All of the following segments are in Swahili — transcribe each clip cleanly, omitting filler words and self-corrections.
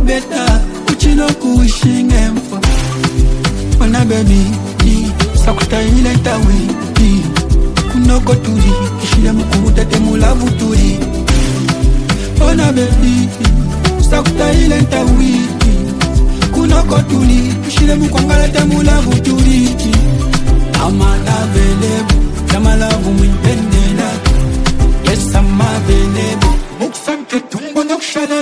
beta uchino kushingemfa Ona baby sakuta ile tawi kunoko turi kishile mukuta temula vuturi Ona baby sakuta ile tawi kunoko turi kishile mukongala temula vuturi Amana velebo jamala vumwindendela Yes I'm available Muksanke tumbo nokshalet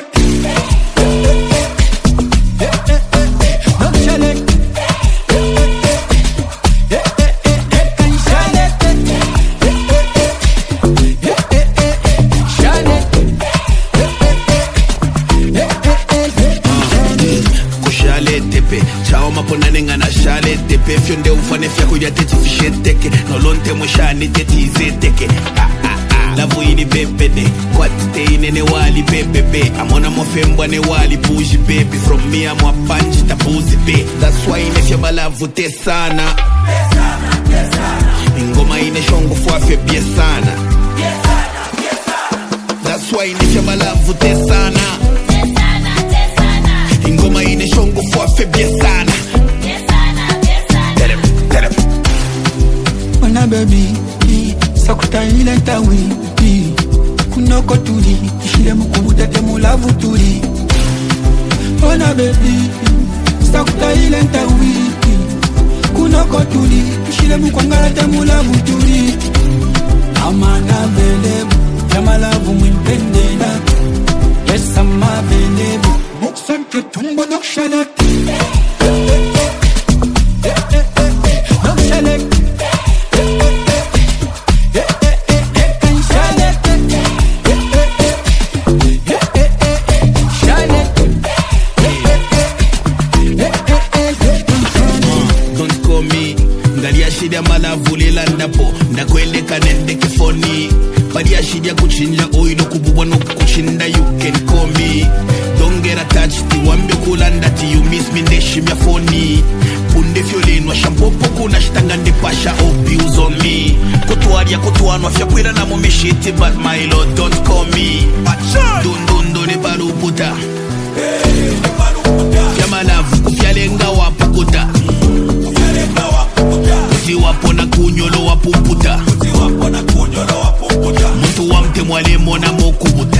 Fionde ufane fia kuja teti fisheteke Nolonte mwishani teti izeteke Lavu ini bebede Kwatite inene wali bebebe Amona mwafembwa ne wali bougie baby From me amwa panji tabuzi be That's why ine fia malavu te sana Ngoma ine shongo fuafe bie sana That's why ine fia malavu te sana Ngoma ine shongo fuafe bie sana Ona baby sakuta ile tawi kunoko turi kishile mukubuta temula vuturi Ona baby sakuta ile tawi kunoko turi kishile mukongala temula vuturi Amana velebo jamala vumwindendela Yes I'm available Muksanke tumbo nokshalet Shidia malavu lilandapo Ndakweleka nende kifoni Padia shidia kuchinja oilo kububwa no kuchinda You can call me Don't get attached Wambi kulanda ti you miss me ndeshi mya foni Punde fiolinwa shampopo kuna shitanga ndipasha abuse on me Kutuaria kutuanwa fyakwira na mumishiti But my lord don't call me Dundundo ni baruputa Fya malavu kufyalenga wapukuta Wapo na kunyolo wapumputa Mtu wa mte mwalemo na mokubuta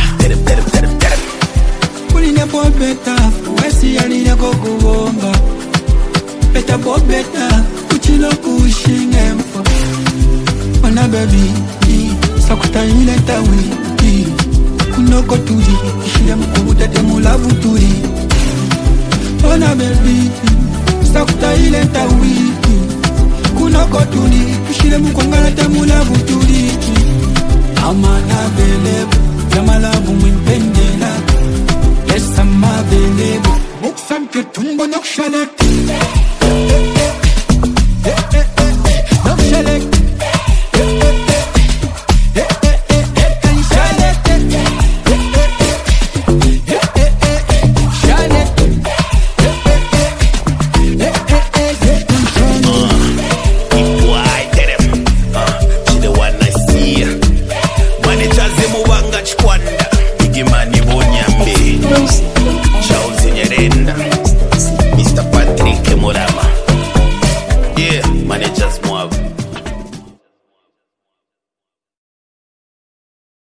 Kuline po beta Wesi ya nine kukubomba Beta po beta Kuchilo kushingemfa Ona baby sakuta ile tawi kunoko turi kishile mukubuta temula vuturi Ona baby sakuta ile tawi kunoko turi kishile mukongala temula vuturi Amana velebo jamala vumwindendela Yes I'm available Muksanke tumbo nokshalet